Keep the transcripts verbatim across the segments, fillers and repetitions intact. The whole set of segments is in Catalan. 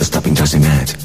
stopping just a minute.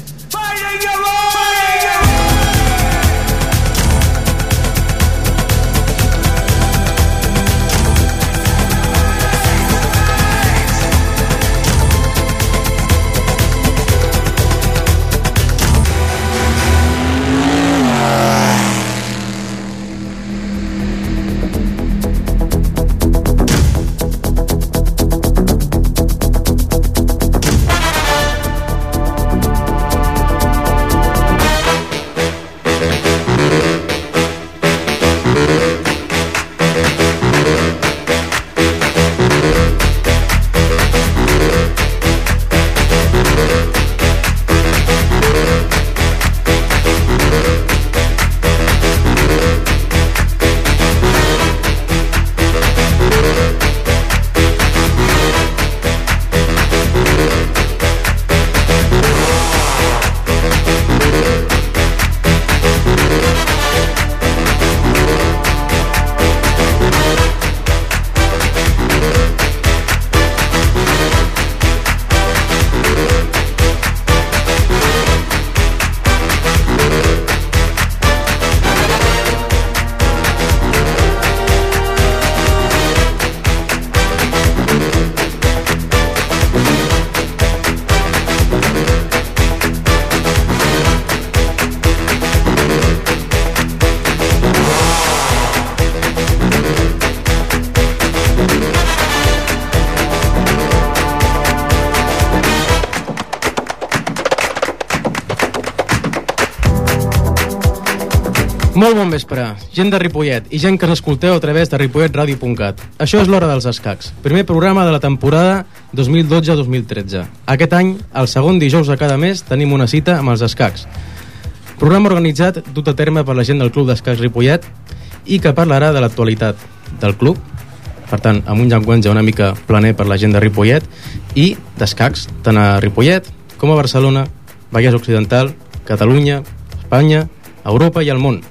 Molt bon vespre, gent de Ripollet i gent que ens escolteu a través de ripollet ràdio punt cat. Això és l'Hora dels Escacs, primer programa de la temporada dos mil dotze dos mil tretze. Aquest any, el segon dijous de cada mes, tenim una cita amb els escacs. Programa organitzat, dut a terme per la gent del Club d'Escacs Ripollet i que parlarà de l'actualitat del club, per tant, amb un llenguatge una mica planer per la gent de Ripollet i d'escacs, tant a Ripollet com a Barcelona, Vallès Occidental, Catalunya, Espanya, Europa i el món.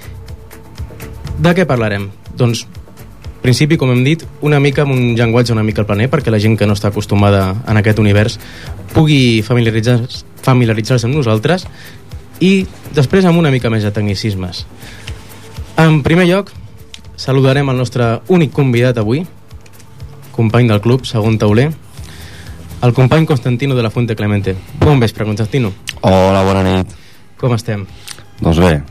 De què parlarem? Doncs, en principi, com hem dit, una mica amb un llenguatge una mica al planer, perquè la gent que no està acostumada en aquest univers pugui familiaritzar-se familiaritzar-se amb nosaltres, i després amb una mica més de tecnicismes. En primer lloc, saludarem el nostre únic convidat avui, company del club, segon tauler, el company Constantino de la Fuente Clemente. Bon vespre, Constantino. Hola, bona nit. Com estem? Doncs bé.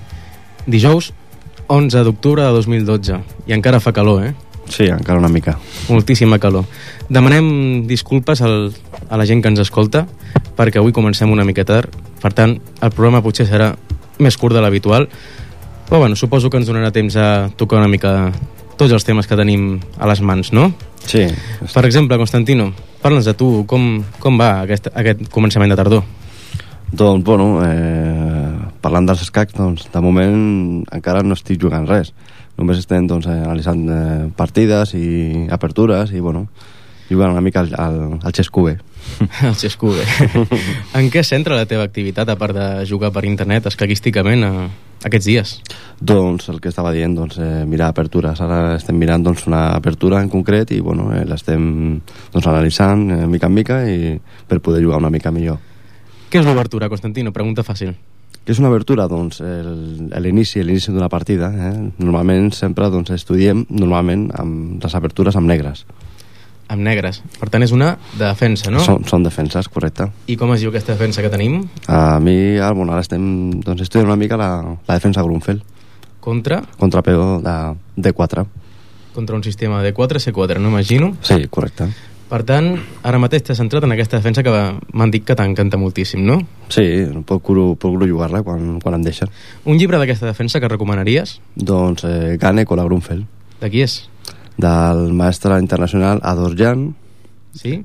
Dijous onze d'octubre de dos mil dotze i encara fa calor, eh? Sí, encara una mica. Moltíssima calor. Demanem disculpes al, a la gent que ens escolta perquè avui comencem una mica tard, per tant el programa potser serà més curt de l'habitual, però bueno, suposo que ens donarà temps a tocar una mica tots els temes que tenim a les mans, no? Sí. Per exemple, Constantino, parla'ns de tu, com, com va aquest, aquest començament de tardor? Doncs, bueno, eh, parlant dels escacs, doncs, de moment encara no estic jugant res. Només estem, doncs, analitzant eh, partides i apertures i, bueno, jugant una mica al, al, al Chess-Cube. El Chess-Cube. En què es centra la teva activitat, a part de jugar per internet, escaquísticament, a, aquests dies? Doncs, el que estava dient, doncs, eh, mirar apertures. Ara estem mirant, doncs, una apertura en concret i, bueno, eh, l'estem, doncs, analitzant eh, mica en mica i per poder jugar una mica millor. Què és l'obertura, Constantino? Pregunta fàcil. Què és una obertura? Doncs l'inici, l'inici d'una partida. Eh? Normalment sempre doncs, estudiem normalment amb les apertures amb negres. Amb negres. Per tant, és una defensa, no? Són, són defenses, correcte. I com es diu aquesta defensa que tenim? A mi, ara, bueno, ara estem doncs, estudiant una mica la, la defensa Grunfeld. Contra? Contra peó de D quatre. Contra un sistema de D quatre C quatre, no imagino? Sí, correcte. Per tant, ara mateix t'has centrat en aquesta defensa que m'han dit que t'encanta moltíssim, no? Sí, procuro, procuro jugar-la quan, quan em deixen. Un llibre d'aquesta defensa que recomanaries? Doncs eh, Gane con la Grunfeld. De qui és? Del mestre internacional Adorjan. Sí?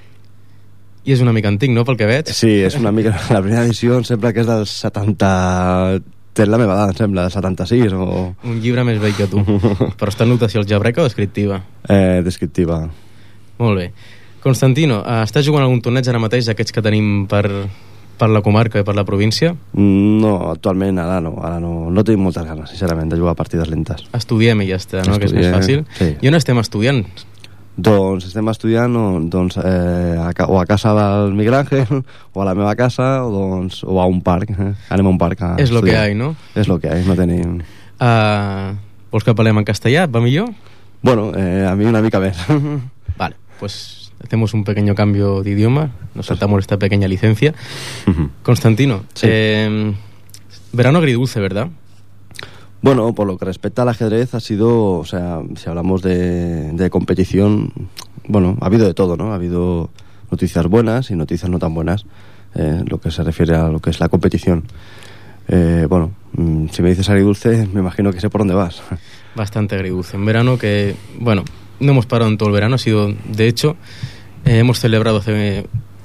I és una mica antic, no, pel que veig? Sí, és una mica... La primera edició em sembla que és del setanta... Té la meva edat, em sembla, del setanta-sis o... Un llibre més vell que tu. Però està en notació algebraica o descriptiva? Eh, descriptiva. Molt bé. Constantino, eh, estàs jugant algun torneig ara mateix d'aquests que tenim per, per la comarca i per la província? No, actualment ara no. Ara no, no tinc moltes ganes, sincerament, de jugar a partides lentes. Estudiem i ja està, no? Estudiem, que és més fàcil. Sí. I on estem estudiant? Doncs estem estudiant doncs, eh, a, o a casa del Miguel Ángel o a la meva casa o, doncs, o a un parc. Eh? Anem a un parc a És lo que estudiar. hay, no? És lo que hay, no tenim... Uh, vols que parlem en castellà? Va millor? Bueno, eh, a mí una mica més. Vale, pues hacemos un pequeño cambio de idioma, nos saltamos esta pequeña licencia. Uh-huh. Constantino, Sí. eh, verano agridulce, ¿verdad? Bueno, por lo que respecta al ajedrez ha sido, o sea, si hablamos de, de competición, bueno, ha habido de todo, ¿no? Ha habido noticias buenas y noticias no tan buenas, eh, lo que se refiere a lo que es la competición. Eh, bueno, mm, si me dices agridulce, me imagino que sé por dónde vas. Bastante agridulce. En verano que, bueno, no hemos parado en todo el verano, ha sido, de hecho, eh, hemos celebrado hace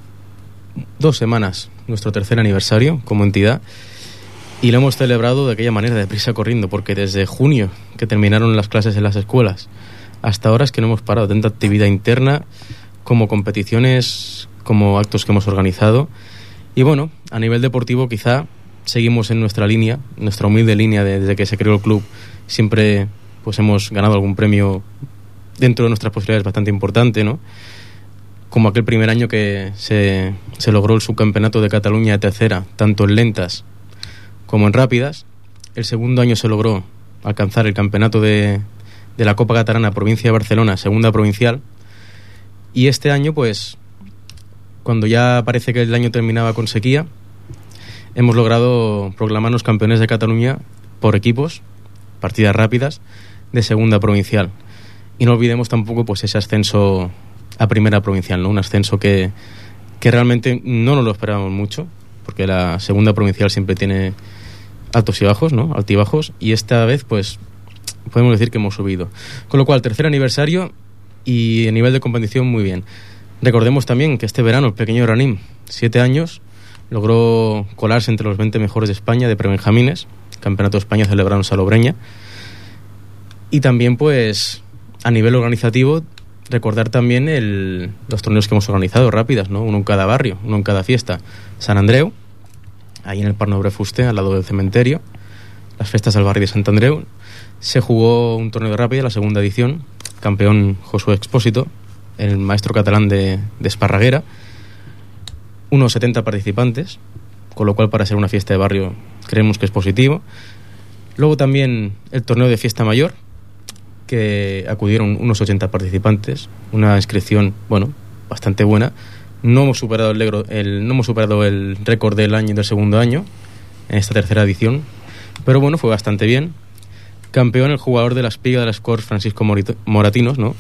dos semanas nuestro tercer aniversario como entidad. Y lo hemos celebrado de aquella manera, deprisa corriendo, porque desde junio, que terminaron las clases en las escuelas, hasta ahora es que no hemos parado. Tanta actividad interna, como competiciones, como actos que hemos organizado. Y bueno, a nivel deportivo quizá seguimos en nuestra línea, nuestra humilde línea de, desde que se creó el club. Siempre pues hemos ganado algún premio dentro de nuestras posibilidades bastante importante, ¿no? Como aquel primer año que se, se logró el subcampeonato de Cataluña de tercera, tanto en lentas como en rápidas. El segundo año se logró alcanzar el campeonato de, de la Copa Catalana Provincia de Barcelona, segunda provincial. Y este año, pues, cuando ya parece que el año terminaba con sequía, hemos logrado proclamarnos campeones de Cataluña por equipos, partidas rápidas, de segunda provincial. Y no olvidemos tampoco pues ese ascenso a primera provincial, ¿no? Un ascenso que, que realmente no nos lo esperábamos mucho, porque la segunda provincial siempre tiene altos y bajos, ¿no? Altibajos, y esta vez pues podemos decir que hemos subido. Con lo cual, tercer aniversario y a nivel de competición muy bien. Recordemos también que este verano el pequeño Ranim, siete años, logró colarse entre los veinte mejores de España de prebenjamines, Campeonato de España celebrado en Salobreña. Y también pues a nivel organizativo recordar también el, los torneos que hemos organizado rápidas, ¿no? Uno en cada barrio, uno en cada fiesta. San Andreu, ahí en el Parc Nobre Fuster, al lado del cementerio. Las fiestas del barrio de Sant Andreu. Se jugó un torneo de rápida, la segunda edición. Campeón Josué Expósito, el maestro catalán de, de Esparraguera. Unos setenta participantes, con lo cual para ser una fiesta de barrio creemos que es positivo. Luego también el torneo de fiesta mayor, que acudieron unos ochenta participantes, una inscripción, bueno, bastante buena. No hemos superado el, legro, el, no hemos superado el récord del año y del segundo año en esta tercera edición, pero bueno, fue bastante bien. Campeón el jugador de la espiga de las Corts, Francisco Morito, Moratinos, ¿no?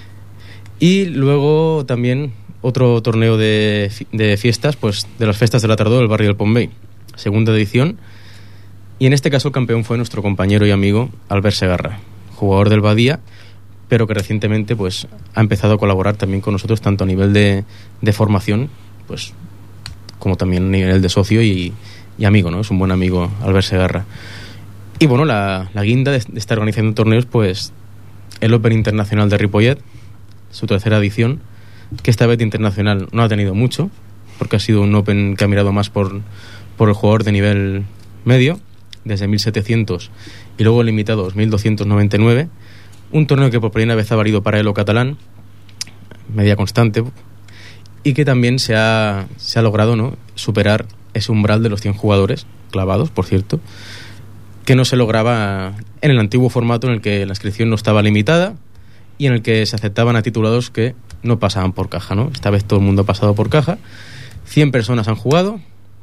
Y luego también otro torneo de, de fiestas, pues de las fiestas de la tardor del barrio del Pombey, segunda edición, y en este caso el campeón fue nuestro compañero y amigo Albert Segarra, jugador del Badía, pero que recientemente pues ha empezado a colaborar también con nosotros tanto a nivel de, de formación pues como también a nivel de socio y, y amigo, ¿no? Es un buen amigo Albert Segarra. Y bueno, la, la guinda de, de estar organizando torneos, pues el Open Internacional de Ripollet, su tercera edición, que esta vez internacional no ha tenido mucho, porque ha sido un Open que ha mirado más por, por el jugador de nivel medio, desde mil setecientos y luego limitados mil doscientos noventa y nueve. Un torneo que por primera vez ha valido para el catalán, media constante, y que también se ha, se ha logrado, ¿no?, superar ese umbral de los cien jugadores, clavados, por cierto, que no se lograba en el antiguo formato en el que la inscripción no estaba limitada y en el que se aceptaban a titulados que no pasaban por caja, ¿no? Esta vez todo el mundo ha pasado por caja. cien personas han jugado,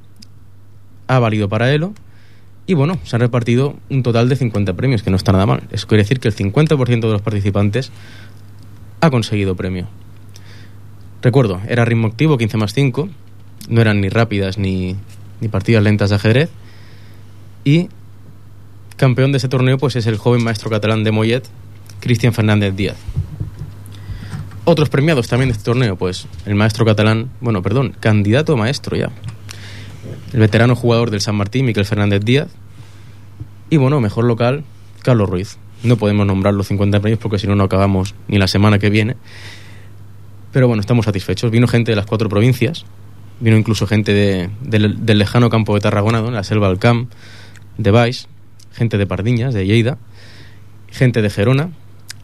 ha valido para Elo. Y bueno, se han repartido un total de cincuenta premios, que no está nada mal. Eso quiere decir que el cincuenta por ciento de los participantes ha conseguido premio. Recuerdo, era ritmo activo, quince más cinco. No eran ni rápidas ni, ni partidas lentas de ajedrez. Y campeón de ese torneo pues es el joven maestro catalán de Mollet, Cristian Fernández Díaz. Otros premiados también de este torneo, pues el maestro catalán, bueno, perdón, candidato a maestro ya, el veterano jugador del San Martín, Miquel Fernández Díaz. Y bueno, mejor local, Carlos Ruiz. No podemos nombrar los cincuenta premios porque si no, no acabamos ni la semana que viene. Pero bueno, estamos satisfechos. Vino gente de las cuatro provincias, vino incluso gente de, de, del lejano campo de Tarragona, ¿no?, en la selva del Camp, de Baix, gente de Pardiñas, de Lleida, gente de Gerona,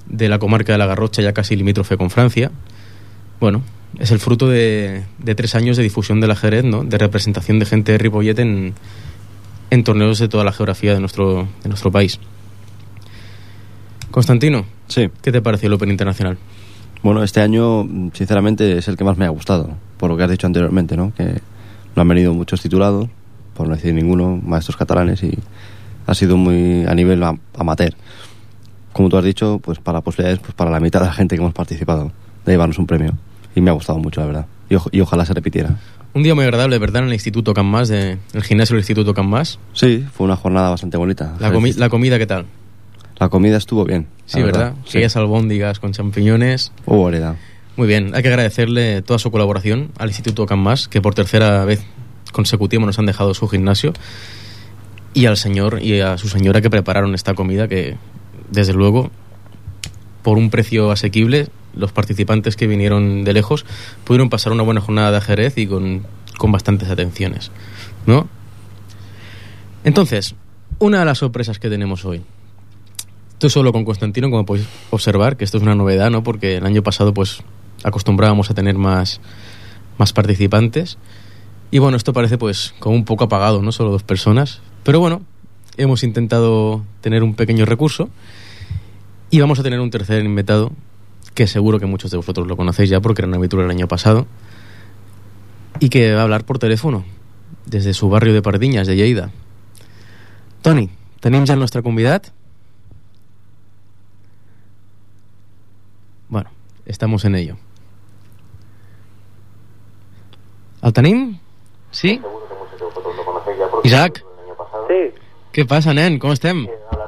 de la comarca de la Garrocha, ya casi limítrofe con Francia. Bueno, es el fruto de, de tres años de difusión del ajedrez, ¿no? De representación de gente de Ripollet en, en torneos de toda la geografía de nuestro, de nuestro país. Constantino, sí. ¿Qué te pareció el Open Internacional? Bueno, este año, sinceramente, es el que más me ha gustado, por lo que has dicho anteriormente, ¿no? Que no han venido muchos titulados, por no decir ninguno, maestros catalanes, y ha sido muy a nivel am- amateur. Como tú has dicho, pues para posibilidades, pues para la mitad de la gente que hemos participado, de llevarnos un premio. Y me ha gustado mucho, la verdad. Y, o- y ojalá se repitiera. Un día muy agradable, ¿verdad? En el Instituto Can Mas, de, el gimnasio del Instituto Can Mas. Sí, fue una jornada bastante bonita. La, comi- la comida, ¿qué tal? La comida estuvo bien. Sí, ¿verdad? Sí. Aquellas albóndigas con champiñones. Hubo variedad. Muy bien, hay que agradecerle toda su colaboración al Instituto Can Mas, que por tercera vez consecutiva nos han dejado su gimnasio, y al señor y a su señora que prepararon esta comida, que desde luego, por un precio asequible, los participantes que vinieron de lejos pudieron pasar una buena jornada de ajedrez y con, con bastantes atenciones, ¿no? Entonces, una de las sorpresas que tenemos hoy. Estoy solo con Constantino, como podéis observar, que esto es una novedad, ¿no? Porque el año pasado, pues, acostumbrábamos a tener más, más participantes. Y bueno, esto parece, pues, como un poco apagado, ¿no? Solo dos personas. Pero bueno, hemos intentado tener un pequeño recurso. Y vamos a tener un tercer invitado, que seguro que muchos de vosotros lo conocéis ya, porque era un habitual el año pasado. Y que va a hablar por teléfono, desde su barrio de Pardinyes, de Lleida. Toni, tenim ja el nostre convidat? Bueno, estamos en ello. ¿El tenim? Sí? Isaac? Sí. Què passa, nen? Com estem?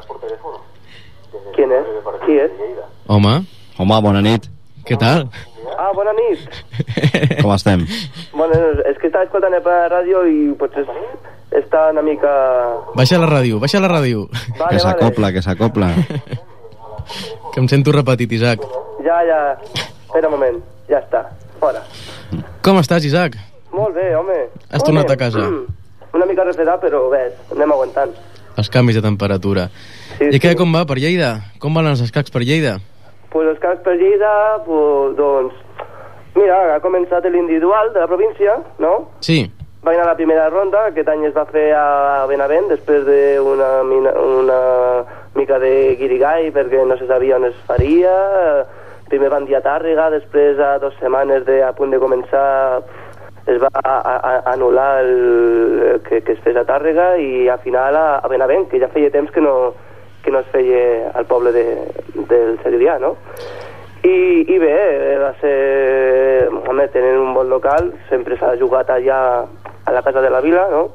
¿Quién es? ¿Qui és? Home, Home, bona nit. què tal? Ah, bona nit. Com estem? Bueno, és que estava escoltant per la ràdio i potser està una mica... Baixa la ràdio, baixa la ràdio. Vale, Que s'acopla, que s'acopla. Que em sento repetit, Isaac. Ja, ja. Espera un moment. Ja està. Fora. Com estàs, Isaac? Molt bé, home. Has Molt tornat bé. a casa? Una mica refredat, però bé, anem aguantant. Els canvis de temperatura. Sí, I què, sí. com va per Lleida? Com van els escacs per Lleida? Pues els caps per Lleida, pues, doncs... Mira, ha començat l'individual de la província, no? Sí, Va anar a la primera ronda, aquest any es va fer a Benavent, després d'una mina- una mica de guirigall, perquè no se sabia on es faria. Primer van dir a Tàrrega, després a dues setmanes de, a punt de començar es va a, a, a anul·lar el, que, que es fes a Tàrrega, i al final a, a Benavent, que ja feia temps que no, que no es feia al poble de, del Segrià, no? I, i bé, va ser... Home, tenen un bon local, sempre s'ha jugat allà a la Casa de la Vila, no?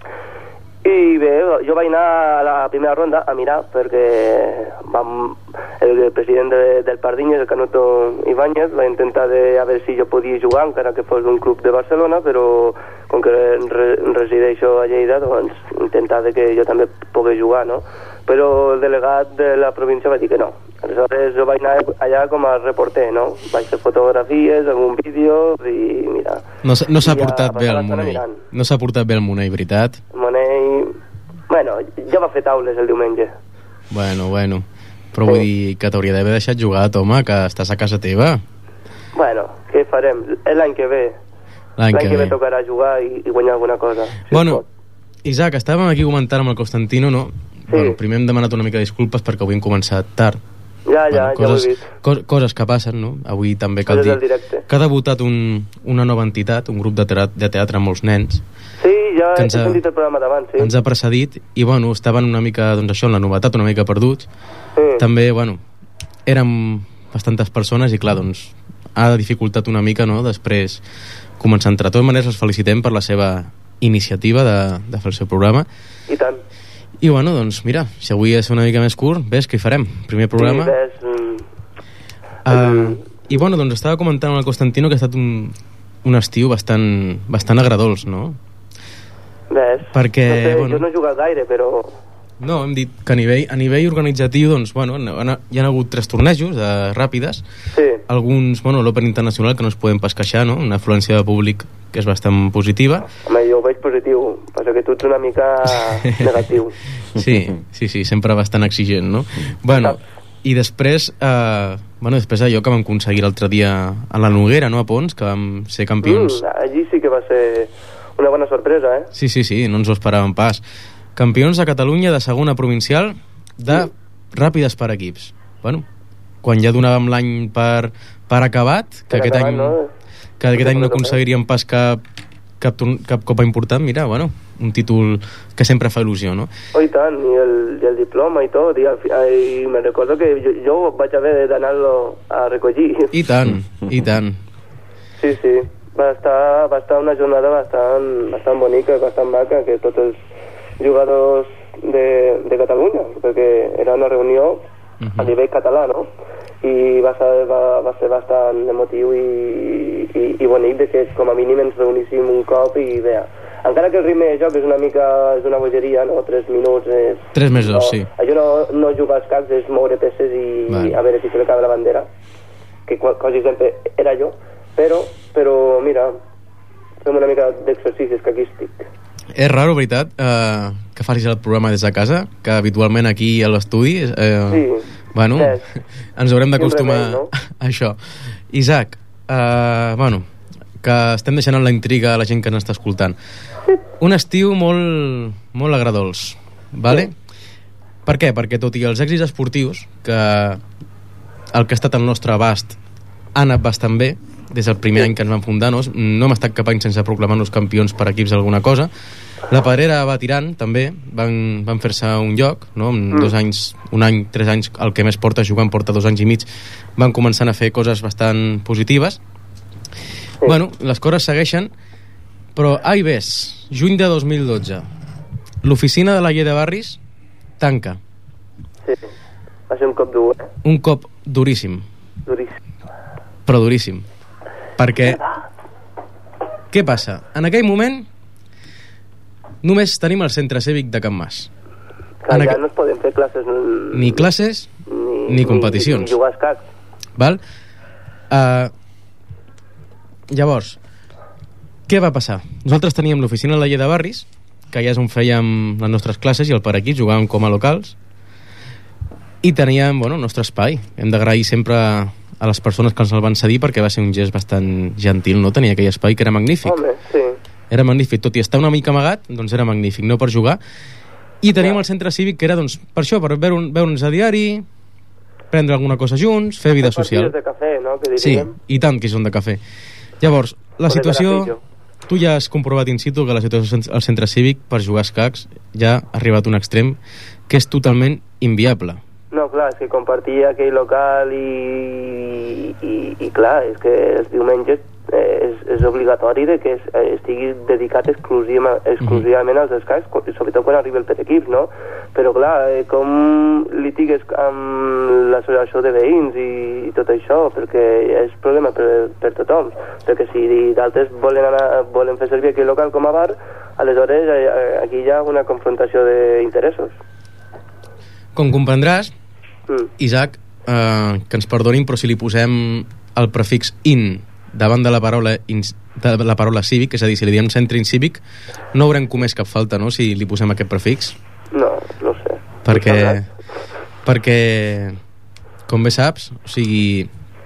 I bé, jo vaig anar a la primera ronda a mirar, perquè vam, el president de, del Pardinyes, el Canuto Ibáñez, va intentar de, a veure si jo podia jugar, encara que fos un club de Barcelona, però com que re, resideixo a Lleida, doncs intentar de que jo també pogués jugar, no? Però el delegat de la província va dir que no. Aleshores jo vaig anar allà com a reporter, no? Vaig fer fotografies, algun vídeo i mira... no, s'ha- no s'ha Ja portat bé passava el l'estona Monell. mirant. No s'ha portat bé el Monell, veritat? Monell... Bueno, ja va fer taules el diumenge. Bueno, bueno. Però vull dir que t'hauria d'haver deixat jugar, home, que estàs a casa teva. Bueno, què farem? És l'any que ve. L'any que ve. tocarà jugar i, i guanyar alguna cosa. Si Bueno, es pot. Isaac, estàvem aquí comentant amb el Constantino, no? Sí. Bueno, primer hem demanat una mica de disculpes perquè avui hem començat tard. Ja, ja, ja ho he coses, vist. cos, coses que passen, no? Avui també cal Coses dir del directe. que ha debutat un, una nova entitat, un grup de teatre, de teatre amb molts nens, Sí, ja que he ens ha- sentit el programa d'abans, sí. ens ha precedit, i bueno, estaven una mica, doncs això, en la novetat, una mica perduts. Sí. També, bueno, érem bastantes persones i clar, doncs ha dificultat una mica, no?, després començar entre. De totes maneres, els felicitem per la seva iniciativa de, de fer el seu programa. I tant. I bueno, doncs mira, si avui és una mica més curt, ves què hi farem? Primer programa. Sí, ves, mm, Uh, I bueno, doncs estava comentant amb el Constantino que ha estat un, un estiu bastant, bastant agradols, no? ves. Perquè, no sé, bueno- jo no he jugat gaire, però... No, hem dit que a nivell, a nivell organitzatiu, doncs, bueno, han- hi ha hagut tres tornejos de ràpides, Sí, alguns, bueno, l'Open Internacional, que no es podem pas queixar, no? Una afluència de públic que és bastant positiva. home, jo ho veig positiu. Passa que tu ets una mica negatiu. Sí, sí, sí, sempre bastant exigent, no? Bueno, I després, eh, bueno, després allò que vam aconseguir l'altre dia a la Noguera, no, a Pons, que vam ser campions. Mm, allí sí que va ser una bona sorpresa, eh? Sí, sí, sí, no ens ho esperàvem pas. Campions de Catalunya de segona provincial de mm. ràpides per equips. Bueno, quan ja donàvem l'any per, per acabat, que per aquest acabat, any no, que aquest any no aconseguiríem pas cap, cap, cap copa important, mira, bueno, un títol que sempre fa il·lusió, no? Oh, i tant, i el, i el diploma i tot, i, i me recordo que jo, jo vaig haver d'anar-lo a recollir. I tant, i tant. Sí, sí, va estar, va estar una jornada bastant, bastant bonica, bastant maca, que tots els jugadors de, de Catalunya, perquè era una reunió uh-huh. a nivell català, no? I va ser, va, va ser bastant emotiu i, i, i bonic de que com a mínim ens reuníssim un cop i vea. Encara que el ritme de joc és una mica és una bogeria, no? Tres minuts és... Tres mesos, no, sí. Allò no, no jugar als caps, és moure peces i vale. A veure si se li acaba la bandera, que quasi sempre era jo, però, però mira, fem una mica d'exercici escaquístic. És raro, veritat, eh, que facis el programa des de casa, que habitualment aquí a l'estudi... Eh, sí. Bueno, és. Ens haurem d'acostumar remei, no? a això. Isaac, eh, bueno, que estem deixant en la intriga a la gent que ens està escoltant. Un estiu molt, molt agradols, vale? Sí. Per què? Perquè tot i els èxits esportius, que el que ha estat al nostre abast ha anat bastant bé, des del primer sí. any que ens vam fundar, no, no hem estat capaços sense proclamar-nos campions per equips d'alguna cosa. La Pedrera va tirant, també, van, van fer-se un lloc, no? En mm. dos anys, un any, tres anys, el que més porta jugant porta dos anys i mig, van començant a fer coses bastant positives. Sí. Bueno, les coses segueixen, però ai ves, juny de dos mil dotze, l'oficina de la Llei de Barris tanca. Sí, va ser un cop dur, eh? Un cop duríssim. Duríssim. Però duríssim. Perquè, què passa? En aquell moment només tenim el centre cívic de Can Mas. Que ja aqu... no es poden fer classes... Ni classes, ni, ni competicions. Ni, ni jugar als cacs. Val? Uh, llavors, què va passar? Nosaltres teníem l'oficina de la Llei de Barris, que ja és on fèiem les nostres classes i el per aquí jugàvem com a locals, i teníem, bueno, el nostre espai. Hem d'agrair sempre a les persones que ens el van cedir perquè va ser un gest bastant gentil, no? Tenir aquell espai que era magnífic. Home, sí. Era magnífic, tot i estar una mica amagat, doncs era magnífic, no per jugar. I teníem el centre cívic que era, doncs, per això, per veure'ns veure a diari, prendre alguna cosa junts, fer vida social. De cafè, no? Que sí, i tant que són de cafè. Llavors, la situació... Tu ja has comprovat in situ que la situació al centre cívic per jugar a escacs ja ha arribat a un extrem que és totalment inviable. No, clar, és que compartir aquell local i, i, i clar, és que els diumenges és, és obligatori de que es, estigui dedicat exclusiva, exclusivament mm-hmm. als escacs, sobretot quan arriba el per equips, no? Però clar, eh, com litigues amb l'associació de veïns i, i tot això, perquè és problema per, per tothom, perquè si d'altres volen, anar, volen fer servir aquell local com a bar, aleshores eh, aquí hi ha una confrontació d'interessos. Com comprendràs, mm. Isaac, eh, que ens perdonin, però si li posem el prefix in davant de la paraula in, de la paraula cívic, és a dir, si li diem centre incívic, no haurem comès cap falta, no?, si li posem aquest prefix. No, no sé. Perquè, perquè com bé saps, o sigui,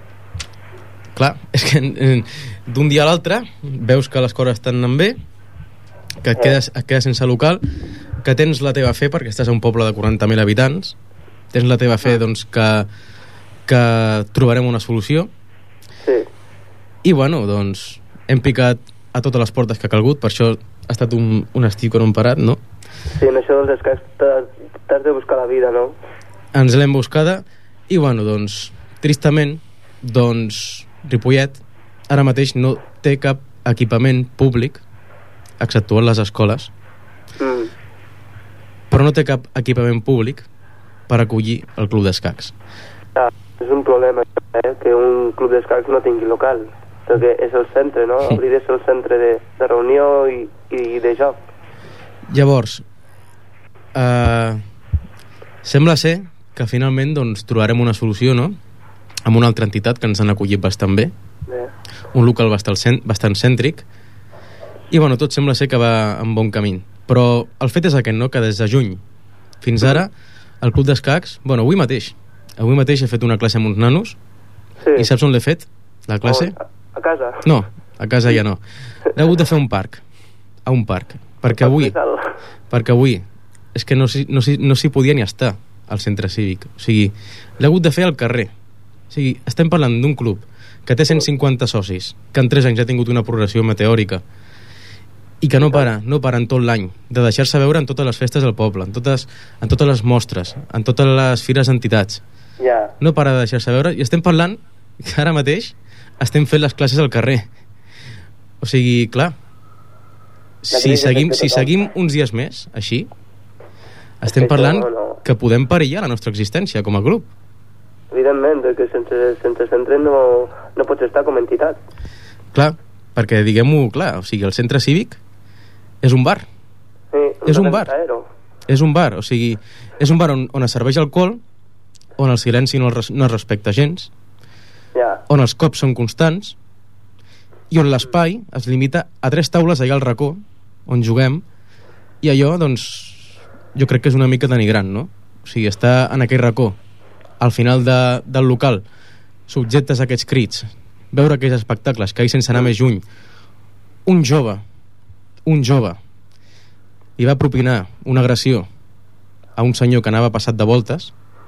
clar, és que d'un dia a l'altre veus que les coses estan anant bé, que et quedes, et quedes sense local, que tens la teva fe perquè estàs a un poble de quaranta mil habitants, tens la teva fe, doncs, que, que trobarem una solució. Sí. I, bueno, doncs, hem picat a totes les portes que ha calgut, per això ha estat un, un estiu que no hem parat, no? Sí, en això dels escacs t'has de buscar la vida, no? Ens l'hem buscada i, bueno, doncs, tristament, doncs, Ripollet ara mateix no té cap equipament públic, exceptuant les escoles, mm. però no té cap equipament públic per acollir el club d'escacs. Ah, és un problema, eh, que un club d'escacs no tingui local, perquè és el centre, no? Hauria de ser el centre de, de reunió i, i de joc. Llavors, eh, sembla ser que finalment doncs, trobarem una solució, no?, amb una altra entitat que ens han acollit bastant bé, bé. Un local bastant, bastant cèntric, i bueno, tot sembla ser que va en bon camí. Però el fet és aquest, no?, que des de juny fins ara el club d'escacs, bueno, avui mateix avui mateix he fet una classe amb uns nanos. Sí. I saps on l'he fet, la classe? On? A casa? No, a casa ja no. L'he hagut de fer a un parc. A un parc. Perquè avui, perquè avui és que no s'hi no s'hi no s'hi podia ni estar al centre cívic. O sigui, l'he hagut de fer al carrer. O sigui, estem parlant d'un club que té cent cinquanta socis, que en tres anys ha tingut una progressió meteòrica i que no para, no para en tot l'any de deixar-se veure en totes les festes del poble, en totes, en totes les mostres, en totes les fires d'entitats. Ja. No para de deixar-se veure, i estem parlant que ara mateix estem fent les classes al carrer. O sigui, clar, si seguim, si seguim uns dies més així, estem parlant que podem perillar la nostra existència com a grup. Evidentment, perquè sense, sense centre no, no pots estar com a entitat. Clar, perquè diguem-ho clar, o sigui, el centre cívic és un bar. Sí, és un bar. És un bar, o sigui, és un bar on, on es serveix alcohol, on el silenci no, el, no es respecta gens, ja. On els cops són constants i on l'espai es limita a tres taules allà al racó on juguem, i allò, doncs, jo crec que és una mica denigrant, no? O sigui, estar en aquell racó al final de, del local subjectes a aquests crits, veure aquells espectacles, que hi sense anar més lluny, un jove un jove li va propinar una agressió a un senyor que anava passat de voltes.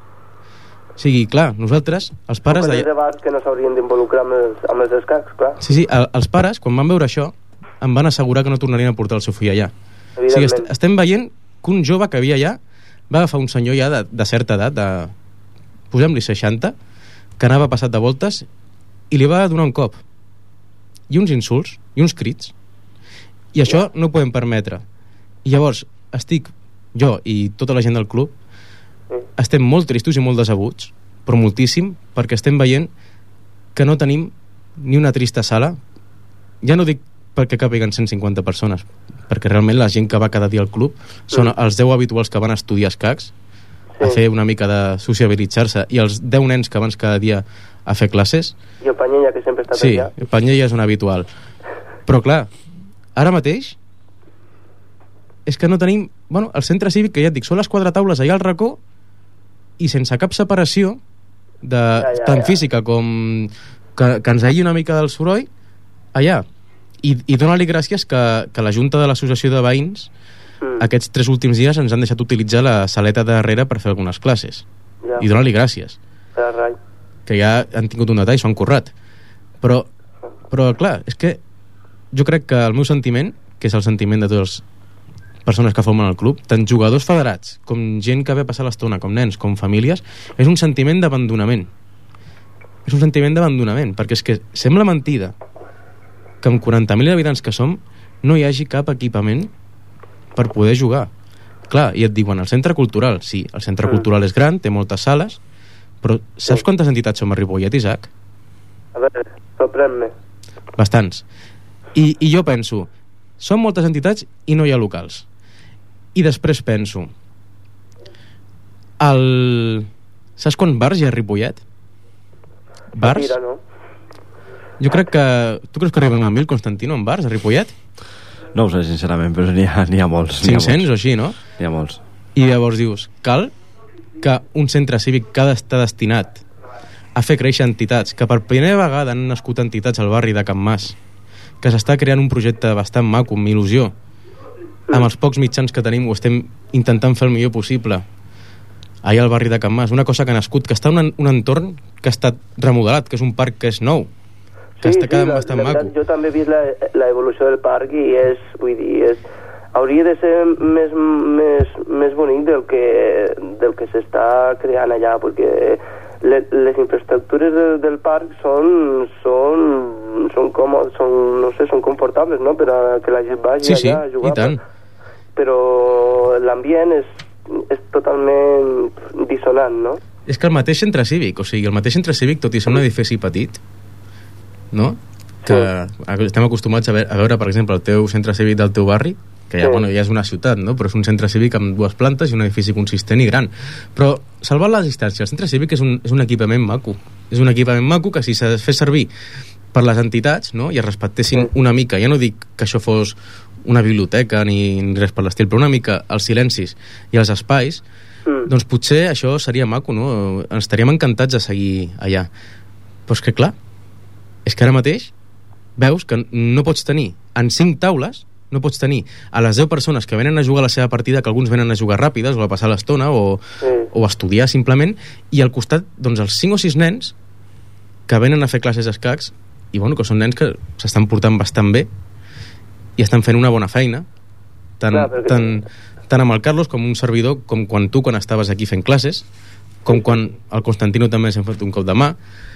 O sigui, clar, nosaltres, els pares... De... debats que no s'haurien d'involucrar amb, els, amb els escacs, clar. Sí, sí, el, els pares, quan van veure això, em van assegurar que no tornarien a portar el seu fill allà. O sigui, est estem veient que un jove que havia allà va agafar un senyor ja de, de certa edat, de... posem-li seixanta, que anava passat de voltes, i li va donar un cop. I uns insults, i uns crits. I això no ho podem permetre. I llavors, estic, jo i tota la gent del club, estem molt tristos i molt decebuts, però moltíssim, perquè estem veient que no tenim ni una trista sala. Ja no dic perquè capiguen cent cinquanta persones, perquè realment la gent que va cada dia al club són els deu habituals que van a estudiar escacs, a fer una mica de sociabilitzar-se, i els deu nens que van cada dia a fer classes. I el Panyella, que sempre està sí, allà. Sí, el Panyella és un habitual. Però clar, ara mateix és que no tenim... Bueno, el centre cívic, que ja et dic, són les quatre taules allà al racó i sense cap separació de, ja, ja, tant ja. física com que, que ens aïlli una mica del soroll allà. I, i dona-li gràcies que, que la Junta de l'Associació de Veïns mm. aquests tres últims dies ens han deixat utilitzar la saleta de darrere per fer algunes classes. Ja. I dona-li gràcies. Ja, rai. Que ja han tingut un detall, s'ho han currat. Però, però clar, és que jo crec que el meu sentiment, que és el sentiment de totes les persones que formen el club, tant jugadors federats com gent que ve a passar l'estona, com nens, com famílies, és un sentiment d'abandonament. És un sentiment d'abandonament, perquè és que sembla mentida que amb quaranta mil habitants que som no hi hagi cap equipament per poder jugar. Clar, i et diuen el centre cultural, sí, el centre mm. cultural és gran, té moltes sales, però saps sí. quantes entitats som a Ripollet, Isaac? A veure, sorprèn-me. Bastants. I, I jo penso, són moltes entitats i no hi ha locals. I després penso, el... saps quants bars hi ha a Ripollet? Bars? Mira, no. Jo crec que... Tu creus que arribem a mil, Constantino, en bars a Ripollet? No ho sé, sincerament, però n'hi ha, n'hi ha molts. cinc-cents o així, no? N'hi ha molts. I llavors dius, cal que un centre cívic que ha d'estar destinat a fer créixer entitats, que per primera vegada han nascut entitats al barri de Can Mas, que s'està creant un projecte bastant maco, amb il·lusió, amb els pocs mitjans que tenim ho estem intentant fer el millor possible allà al barri de Can Mas, una cosa que ha nascut, que està en un, un entorn que ha estat remodelat, que és un parc que és nou, que sí, està quedant sí, la, bastant la maco. veritat, jo també he vist l'evolució del parc i és, vull dir, és, hauria de ser més, més, més bonic del que, del que s'està creant allà, perquè les, les infraestructures de, del parc són, són, són còmodes, són, no sé, són confortables, no?, per a que la gent vagi sí, allà sí, a jugar. I tant. Però l'ambient és, és totalment dissonant, no? És que el mateix centre cívic, o sigui, el mateix centre cívic, tot i ser un edifici petit, no?, que sí. estem acostumats a veure, a veure, per exemple, el teu centre cívic del teu barri, que ja, sí. bueno, ja és una ciutat, no?, però és un centre cívic amb dues plantes i un edifici consistent i gran. Però, salvant la distància, el centre cívic és un, és un equipament maco. És un equipament maco que si s'ha fes servir per les entitats, no?, i es respectessin sí. una mica, ja no dic que això fos una biblioteca ni, ni res per l'estil, però una mica els silencis i els espais, Mm. Doncs potser això seria maco, no? Estaríem encantats de seguir allà. Però és que clar, és que ara mateix veus que no pots tenir en cinc taules, no pots tenir a les deu persones que venen a jugar la seva partida, que alguns venen a jugar ràpides o a passar l'estona o, mm. o a estudiar simplement, i al costat doncs els cinc o sis nens que venen a fer classes d'escacs i bueno, que són nens que s'estan portant bastant bé i estan fent una bona feina tant, clar, perquè... tant, tant amb el Carlos com un servidor, com quan tu quan estaves aquí fent classes, com quan el Constantino també s'ha fet un cop de mà,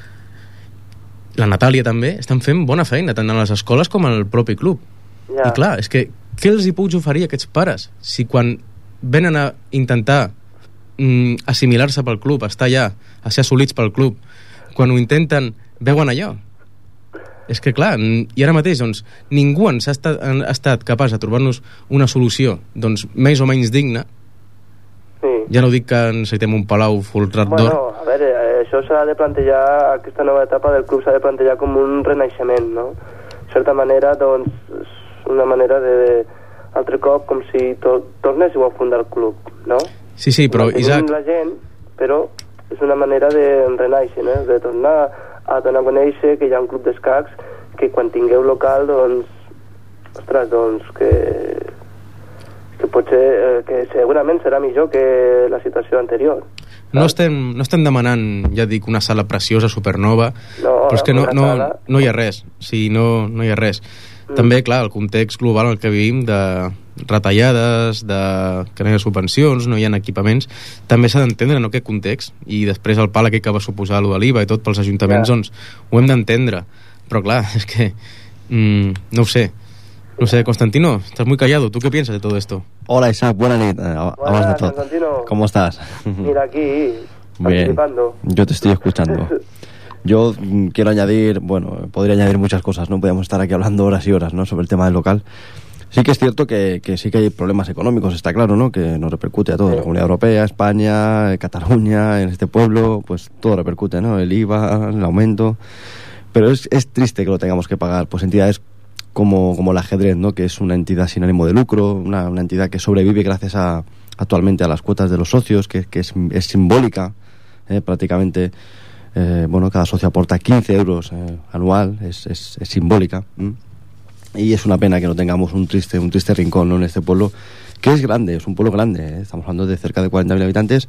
la Natàlia també, estan fent bona feina tant a les escoles com al propi club. Ja. I clar, és que què els hi puc oferir a aquests pares si quan venen a intentar mm, assimilar-se pel club, estar allà, a ser assolits pel club, quan ho intenten veuen allò? És que clar, i ara mateix doncs, ningú ens ha estat, ha estat capaç de trobar-nos una solució doncs, més o menys digna. Sí. Ja no dic que necessitem un palau folrat d'or. Bueno, a veure, això s'ha de plantejar, aquesta nova etapa del club s'ha de plantejar com un renaixement, no? De certa manera, doncs, és una manera de, altre cop, com si to, tornéssiu a fundar el club, no? Sí, sí, però Isaac... la gent, però és una manera de renaixer, eh? De tornar a donar a conèixer que hi ha un club d'escacs que quan tingueu local, doncs, ostres, doncs, que, que potser, eh, que segurament serà millor que la situació anterior. No estem, no estem demanant, ja dic, una sala preciosa, supernova, no, però és que no, no, no hi ha res, sí, no, no hi ha res. Mm. També, clar, el context global en el que vivim de retallades, de que no hi ha subvencions, no hi ha equipaments, també s'ha d'entendre, no, aquest context, i després el pal aquell que va suposar l'U de l'I V A i tot pels ajuntaments, ja. Doncs ho hem d'entendre, però clar, és que mmm, no ho sé, no sé, Constantino, estás muy callado, ¿tú qué piensas de todo esto? Hola Isaac, buena nit, eh, abans de tot. Constantino. ¿Cómo estás? Mira aquí, bien, participando. Yo te estoy escuchando. Yo quiero añadir, bueno, podría añadir muchas cosas, no podríamos estar aquí hablando horas y horas, ¿no?, sobre el tema del local. Sí que es cierto que, que sí que hay problemas económicos, está claro, ¿no?, que nos repercute a todos, la Comunidad Europea, España, Cataluña, en este pueblo, pues todo repercute, ¿no?, el I V A, el aumento, pero es, es triste que lo tengamos que pagar, pues entidades como, como el ajedrez, ¿no?, que es una entidad sin ánimo de lucro, una, una entidad que sobrevive gracias a, actualmente a las cuotas de los socios, que, que es, es simbólica, eh, prácticamente. Eh, bueno, cada socio aporta quince euros eh, anual, es, es, es simbólica, ¿m? Y es una pena que no tengamos un triste un triste rincón, ¿no?, en este pueblo, que es grande, es un pueblo grande, ¿eh? Estamos hablando de cerca de cuarenta mil habitantes,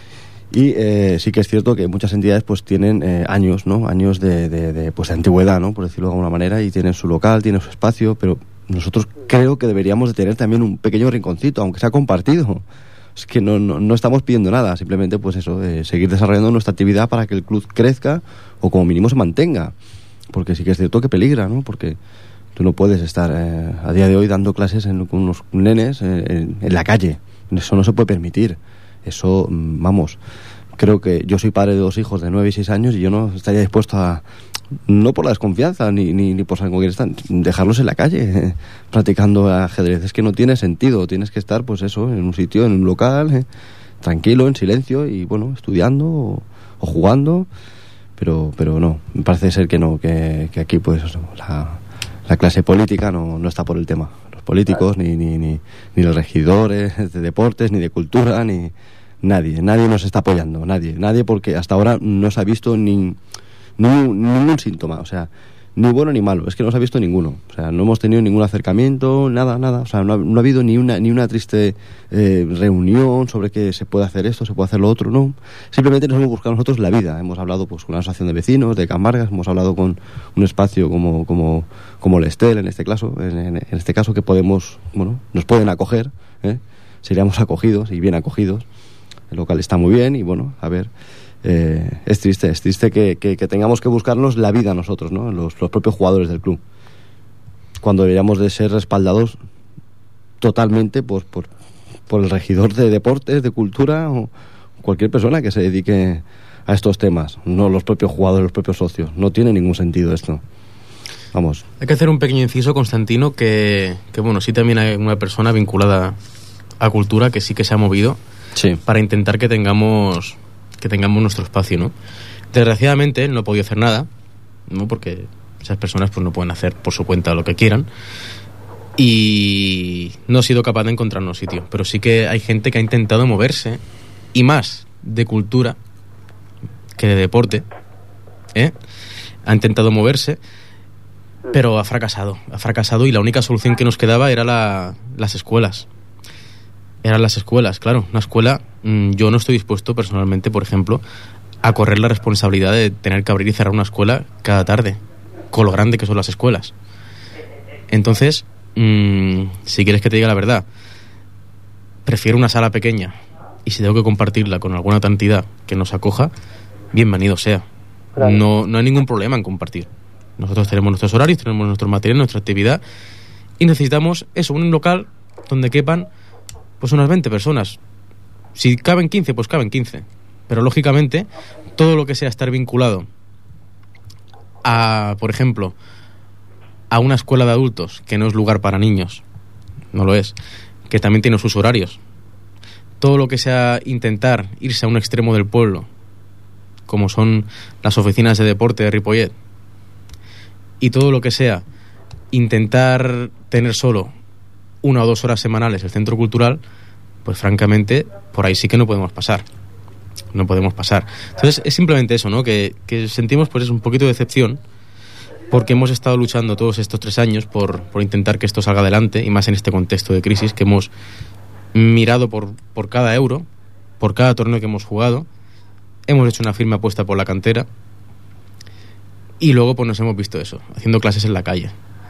y eh, sí que es cierto que muchas entidades pues tienen eh, años, ¿no?, años de, de, de, pues, de antigüedad, ¿no?, por decirlo de alguna manera, y tienen su local, tienen su espacio, pero nosotros creo que deberíamos de tener también un pequeño rinconcito, aunque sea compartido. Es que no, no, no estamos pidiendo nada, simplemente pues eso, eh, seguir desarrollando nuestra actividad para que el club crezca o como mínimo se mantenga, porque sí que es cierto que peligra, ¿no?, porque tú no puedes estar eh, a día de hoy dando clases en, con unos nenes eh, en, en la calle, eso no se puede permitir, eso, vamos, creo que yo soy padre de dos hijos de nueve y seis años y yo no estaría dispuesto a, no por la desconfianza ni, ni, ni por saber con quién están, dejarlos en la calle eh, practicando ajedrez, es que no tiene sentido, tienes que estar pues eso, en un sitio, en un local, eh, tranquilo, en silencio y bueno, estudiando o, o jugando, pero pero no, me parece ser que no, que, que aquí pues eso, la, la clase política no, no está por el tema, los políticos, ni, ni, ni, ni los regidores de deportes, ni de cultura, ni nadie, nadie nos está apoyando, nadie, nadie porque hasta ahora no se ha visto ni Ningún, ningún síntoma, o sea, ni bueno ni malo, es que no se ha visto ninguno, o sea, no hemos tenido ningún acercamiento, nada, nada, o sea, no ha, no ha habido ni una ni una triste eh, reunión sobre que se puede hacer esto, se puede hacer lo otro, no, simplemente nos hemos buscado nosotros la vida, hemos hablado pues con una asociación de vecinos de Can Vargas, hemos hablado con un espacio como como como el Estel en este caso, en, en, en este caso que podemos, bueno, nos pueden acoger, ¿eh? Seríamos acogidos y bien acogidos, el local está muy bien y bueno, a ver. Eh, es triste, es triste que, que, que tengamos que buscarnos la vida nosotros, ¿no?, los, los propios jugadores del club, cuando deberíamos de ser respaldados totalmente por, por, por el regidor de deportes, de cultura o cualquier persona que se dedique a estos temas, no los propios jugadores, los propios socios. No tiene ningún sentido esto. Vamos. Hay que hacer un pequeño inciso, Constantino, que, que bueno, sí también hay una persona vinculada a cultura que sí que se ha movido, sí, para intentar que tengamos que tengamos nuestro espacio, ¿no? Desgraciadamente él no ha podido hacer nada, ¿no?, porque esas personas pues no pueden hacer por su cuenta lo que quieran y no ha sido capaz de encontrarnos sitio, pero sí que hay gente que ha intentado moverse y más de cultura que de deporte, ¿eh? Ha intentado moverse, pero ha fracasado, ha fracasado y la única solución que nos quedaba era la, las escuelas. Eran las escuelas, claro. Una escuela, mmm, yo no estoy dispuesto personalmente, por ejemplo, a correr la responsabilidad de tener que abrir y cerrar una escuela cada tarde, con lo grande que son las escuelas. Entonces, mmm, si quieres que te diga la verdad, prefiero una sala pequeña y si tengo que compartirla con alguna otra entidad que nos acoja, bienvenido sea. Claro. No, no hay ningún problema en compartir. Nosotros tenemos nuestros horarios, tenemos nuestro material, nuestra actividad y necesitamos eso, un local donde quepan pues unas veinte personas. Si caben quince, pues caben quince. Pero lógicamente, todo lo que sea estar vinculado a, por ejemplo, a una escuela de adultos, que no es lugar para niños, no lo es, que también tiene sus horarios. Todo lo que sea intentar irse a un extremo del pueblo, como son las oficinas de deporte de Ripollet, y todo lo que sea intentar tener solo una o dos horas semanales el centro cultural, pues francamente por ahí sí que no podemos pasar no podemos pasar. Entonces es simplemente eso, ¿no? Que, que sentimos pues es un poquito de decepción porque hemos estado luchando todos estos tres años por, por intentar que esto salga adelante y más en este contexto de crisis que hemos mirado por, por cada euro, por cada torneo que hemos jugado, hemos hecho una firme apuesta por la cantera y luego pues nos hemos visto eso, haciendo clases en la calle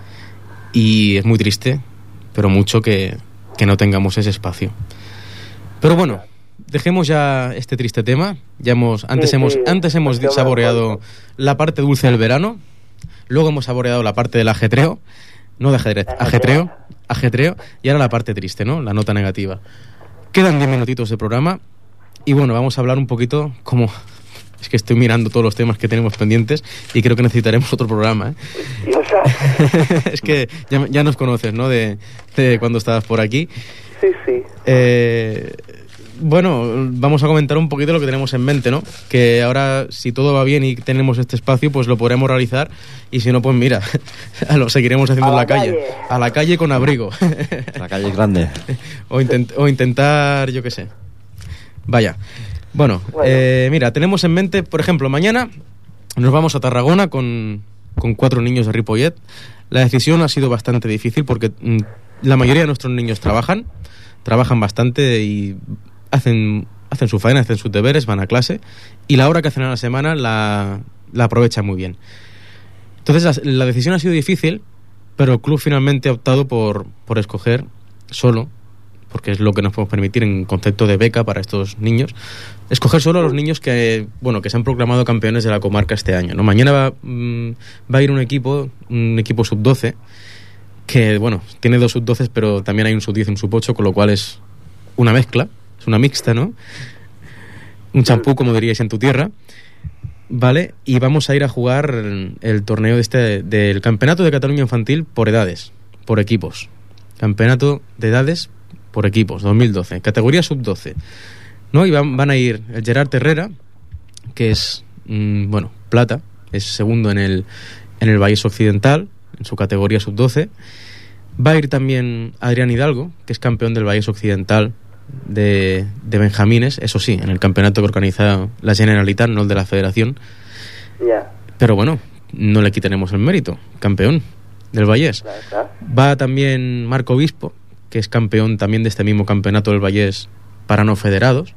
y es muy triste, pero mucho que, que no tengamos ese espacio. Pero bueno, dejemos ya este triste tema. Ya hemos antes sí, hemos sí, antes hemos saboreado la parte dulce del verano, luego hemos saboreado la parte del ajetreo, no de ajedrez, ajetreo, ajetreo, y ahora la parte triste, ¿no? La nota negativa. Quedan diez minutitos de programa y bueno, vamos a hablar un poquito como es que estoy mirando todos los temas que tenemos pendientes y creo que necesitaremos otro programa, ¿eh? Es que ya, ya nos conoces, ¿no? De, de cuando estabas por aquí. Sí, sí. Eh, bueno, vamos a comentar un poquito lo que tenemos en mente, ¿no? Que ahora, si todo va bien y tenemos este espacio, pues lo podremos realizar. Y si no, pues mira, lo seguiremos haciendo en la, la calle. calle. A la calle con abrigo. La calle es grande. O, intent- o intentar, yo qué sé. Vaya. Bueno, bueno. Eh, mira, tenemos en mente, por ejemplo, mañana nos vamos a Tarragona con, con cuatro niños de Ripollet. La decisión ha sido bastante difícil porque mm, la mayoría de nuestros niños trabajan, trabajan bastante y hacen, hacen su faena, hacen sus deberes, van a clase y la hora que hacen a la semana la, la aprovechan muy bien. Entonces la, la decisión ha sido difícil, pero el club finalmente ha optado por, por escoger solo, porque es lo que nos podemos permitir en concepto de beca para estos niños, escoger solo a los niños que, bueno, que se han proclamado campeones de la comarca este año, ¿no? Mañana va, mmm, va a ir un equipo, un equipo sub doce, que, bueno, tiene dos sub doce, pero también hay un sub diez y un sub ocho, con lo cual es una mezcla, es una mixta, ¿no? Un champú, como diríais en tu tierra, ¿vale? Y vamos a ir a jugar el, el torneo de este, del Campeonato de Cataluña Infantil por edades, por equipos. Campeonato de edades por equipos, dos mil doce, categoría sub doce, ¿no? Y van, van a ir el Gerard Herrera, que es, mmm, bueno, plata, es segundo en el, en el Vallés Occidental, en su categoría sub doce. Va a ir también Adrián Hidalgo, que es campeón del Vallés Occidental de, de Benjamines, eso sí, en el campeonato que organiza la Generalitat, no el de la Federación. Yeah. Pero bueno, no le quitaremos el mérito, campeón del Vallés. Va también Marco Obispo, que es campeón también de este mismo campeonato del Vallés para no federados,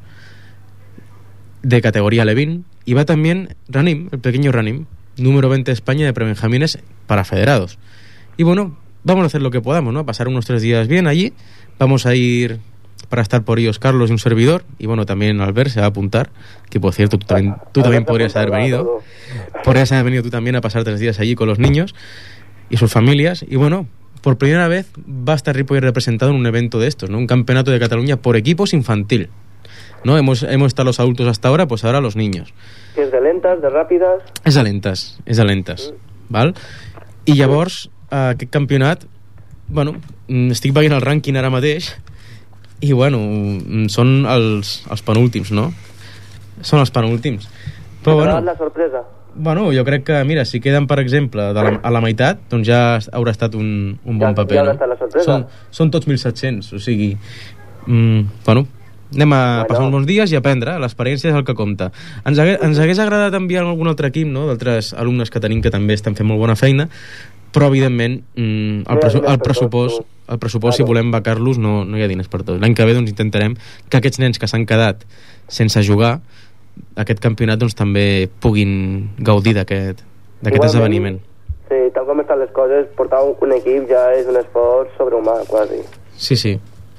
de categoría Levín. Y va también Ranim, el pequeño Ranim, número veinte de España de prebenjamines para federados. Y bueno, vamos a hacer lo que podamos, ¿no? A pasar unos tres días bien allí. Vamos a ir para estar por ellos Carlos y un servidor. Y bueno, también Albert se va a apuntar, que por cierto tú también, tú también podrías haber venido. Podrías haber venido tú también a pasar tres días allí con los niños y sus familias. Y bueno, por primera vez va a estar Ripollet representado en un evento de estos, ¿no? Un campeonato de Cataluña por equipos infantil, ¿no? Hemos, hemos estado los adultos hasta ahora, pues ahora los niños. És de lentes, de ràpides? És de lentes, és de lentes, mm. val? I llavors, eh, aquest campionat, bueno, estic veient el rànquing ara mateix i, bueno, són els, els penúltims, no? Són els penúltims. Però, bueno, la sorpresa. Bueno, jo crec que, mira, si queden, per exemple, de la, a la meitat, doncs ja haurà estat un, un bon ja, paper. Ja haurà estat la sorpresa. Són, són tots mil set-cents, o sigui, mm, bueno, anem a bueno. passar uns bons dies i aprendre, l'experiència és el que compta. Ens, hagués, ens hagués agradat enviar algun altre equip, no?, d'altres alumnes que tenim que també estan fent molt bona feina, però evidentment mm, el, presu el pressupost, el pressupost si volem becar-los no, no hi ha diners per tot. L'any que ve doncs, intentarem que aquests nens que s'han quedat sense jugar aquest campionat doncs, també puguin gaudir d'aquest esdeveniment. Sí, tal com estan les coses, portar un equip ja és un esforç sobrehumà, quasi. Sí, sí.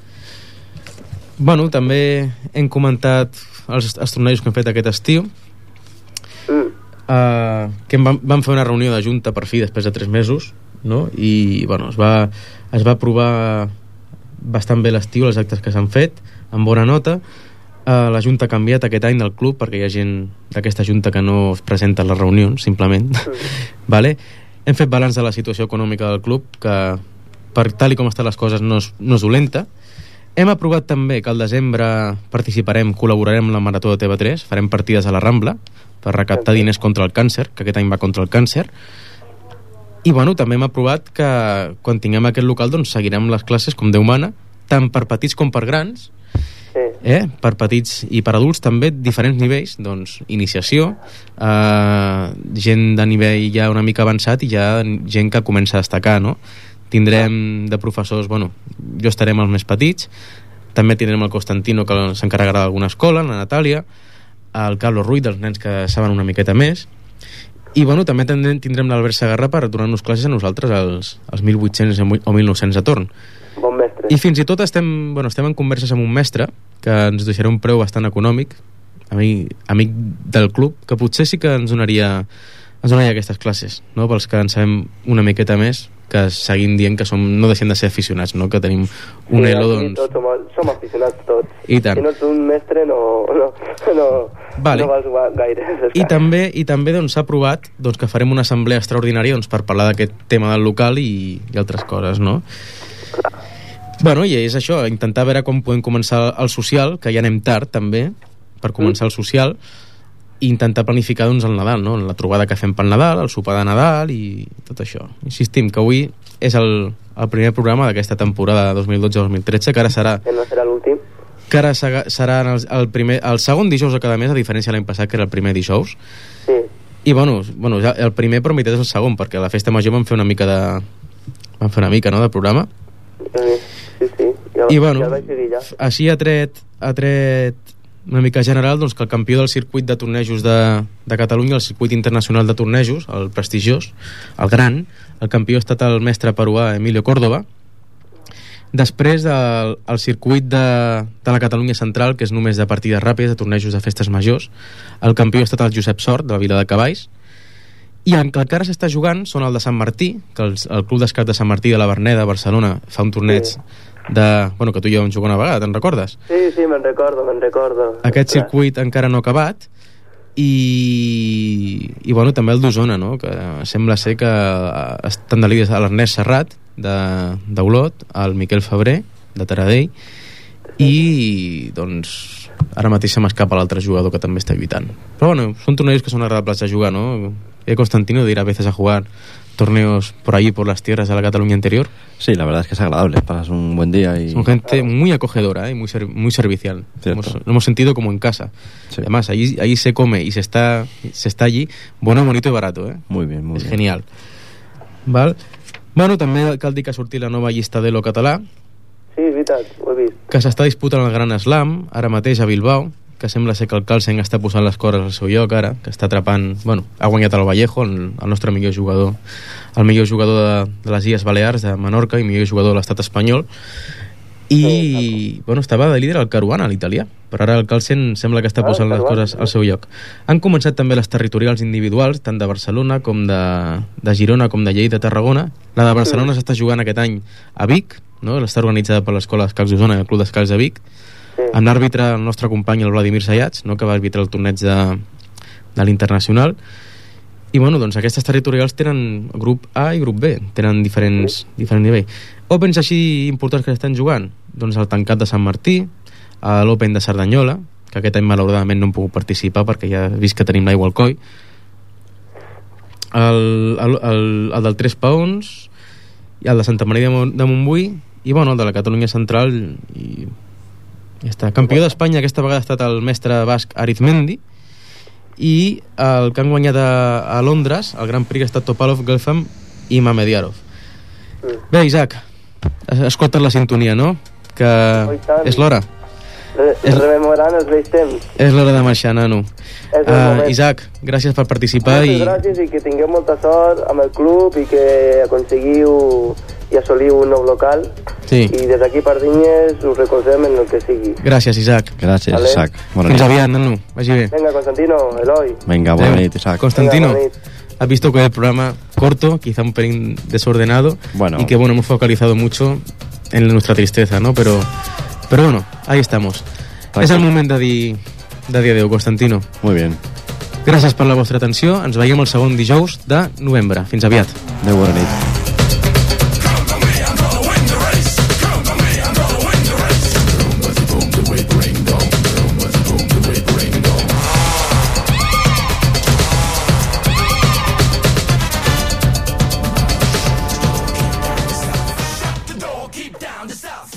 Bueno, també hem comentat els, els tornejos que hem fet aquest estiu. Mm. Uh, que vam, vam fer una reunió de junta per fi després de tres mesos, no? I bueno, es va, es va aprovar bastant bé l'estiu els actes que s'han fet, amb bona nota. Uh, la junta ha canviat aquest any del club perquè hi ha gent d'aquesta junta que no es presenta a les reunions, simplement. Mm. Vale? Hem fet balanç de la situació econòmica del club, que per tal i com estan les coses no és, no és dolenta. Hem aprovat també que al desembre participarem, col·laborarem amb la Marató de T V tres, farem partides a la Rambla per recaptar diners contra el càncer, que aquest any va contra el càncer. I bueno, també hem aprovat que quan tinguem aquest local doncs seguirem les classes com Déu mana, tant per petits com per grans, eh? Per petits i per adults també, diferents nivells, doncs iniciació, eh, gent de nivell ja una mica avançat i ja gent que comença a destacar, no? Tindrem de professors, bueno, jo estarem els més petits, també tindrem el Constantino que s'encarregarà d'alguna escola, la Natàlia, el Carlos Ruiz, dels nens que saben una miqueta més, i bueno, també tindrem, tindrem l'Albert Sagarra per donar-nos classes a nosaltres, els, els mil vuit-cents o mil nou-cents a torn. Bon mestre. I fins i tot estem, bueno, estem en converses amb un mestre que ens deixarà un preu bastant econòmic, amic, amic del club, que potser sí que ens donaria, ens donaria aquestes classes, no? Pels que en sabem una miqueta més, que seguim dient que som, no deixem de ser aficionats, no? Que tenim un sí, elo, doncs... Tots som, som aficionats tots. I tant. Si no ets un mestre no, no, no, vale. no vas gaire. I també, i també doncs, s'ha aprovat doncs, que farem una assemblea extraordinària doncs, per parlar d'aquest tema del local i, i altres coses, no? Bueno, i és això, intentar veure com podem començar el social, que ja anem tard també, per començar mm. el social, i intentar planificar doncs, el Nadal, no? La trobada que fem pel Nadal, el sopar de Nadal i tot això. Insistim que avui és el, el primer programa d'aquesta temporada dos mil dotze dos mil tretze, que ara serà... Que no serà l'últim. Que ara serà el, el, primer, el segon dijous de cada mes, a diferència de l'any passat, que era el primer dijous. Sí. I bueno, bueno ja el primer per meitat és el segon, perquè a la festa major vam fer una mica de... vam fer una mica, no?, de programa. Sí, sí, sí. Ja, I bueno, ja vaig dir ja. Així ha tret, ha tret una mica general doncs, que el campió del circuit de tornejos de, de Catalunya, el circuit internacional de tornejos, el prestigiós, el gran, el campió ha estat el mestre peruà Emilio Córdoba. Després del el circuit de, de la Catalunya Central, que és només de partides ràpides, de tornejos de festes majors, el campió ha estat el Josep Sort, de la Vila de Cavalls. I el que encara s'està jugant són el de Sant Martí, que el, el Club d'Escac de Sant Martí de la Verneda, a Barcelona, fa un torneig sí. de... Bueno, que tu i jo vam jugar una vegada, te'n recordes? Sí, sí, me'n recordo, me'n recordo. Aquest circuit encara no ha acabat i, i bueno, també el d'Osona, no? Que sembla ser que estan de líders a l'Ernest Serrat, d'Olot, el Miquel Febrer, de Taradell, i doncs ara mateix se m'escapa l'altre jugador que també està lluitant. Però bueno, són torneos que són agradables de jugar, no? Y Constantino de ir a veces a jugar torneos por allí, por las tierras de la Cataluña interior. Sí, la verdad es que es agradable, pasas un buen día y... Son gente muy acogedora, ¿eh? muy, ser, muy servicial. Hemos, lo hemos sentido como en casa. Sí. Además, allí, allí se come y se está, se está allí bueno, bonito y barato. ¿eh? Muy bien, muy es bien. Es genial. Val? Bueno, també cal dir que ha sortit la nova llista de lo català. Sí, és veritat, ho he vist. Que s'està disputant el Gran Slam, ara mateix a Bilbao, que sembla ser que el Carlsen està posant les coses al seu lloc ara, que està atrapant, bueno, ha guanyat el Vallejo, el, el nostre millor jugador, el millor jugador de, de les Illes Balears, de Menorca, i millor jugador de l'estat espanyol, i, sí, bueno, estava de líder el Caruana, l'italià, però ara el Carlsen sembla que està posant ah, les coses al seu lloc. Han començat també les territorials individuals, tant de Barcelona com de, de Girona, com de Lleida, Tarragona. La de Barcelona s'està jugant aquest any a Vic, no? Està organitzada per l'Escola d'Escacs d'Osona i el Club d'Escacs de Vic, sí. Amb l'àrbitre, el nostre company, el Vladimir Sayats, no? Que va arbitrar el torneig de, de l'Internacional. I bueno, doncs aquestes territorials tenen grup A i grup B, tenen diferents, sí. diferents nivells. Opens així importants que estan jugant, doncs el Tancat de Sant Martí, l'Open de Cerdanyola, que aquest any malauradament no hem pogut participar perquè ja he vist que tenim l'aigua al coll, el, el, el, el del Tres Paons, i el de Santa Maria de, Mon de Montbui, i bueno, el de la Catalunya Central, i Ja està. Campió d'Espanya aquesta vegada ha estat el mestre basc Arizmendi, i el que han guanyat a, a Londres, el Grand Prix, ha estat Topalov, Gelfand i Mamediarov. Mm. Bé, Isaac, escolta't la sintonia, no? Que és l'hora. Re rememorant els vells temps. És l'hora de marxar, nano. Uh, Isaac, gràcies per participar. Moltes i... gràcies i que tingueu molta sort amb el club i que aconseguiu i assoliu un nou local. Sí. I des d'aquí per Dinyes us recolzem en el que sigui. Gràcies, Isaac. Gràcies, vale. Isaac. Bona Fins nit. aviat, nano. Vagi bé. Venga, Constantino, Eloi. Venga, buena nit, Isaac. Constantino, Venga, buena nit. has visto que el programa corto, quizá un pelín desordenado, bueno. y que bueno, hemos focalizado mucho en nuestra tristeza, ¿no? Pero, pero bueno, ahí estamos. Tranquil. És el moment de dir, de dir adeu, Constantino. Muy bien. Gràcies per la vostra atenció. Ens veiem el segon dijous de novembre. Fins aviat. Adeu, bona nit. Down the south.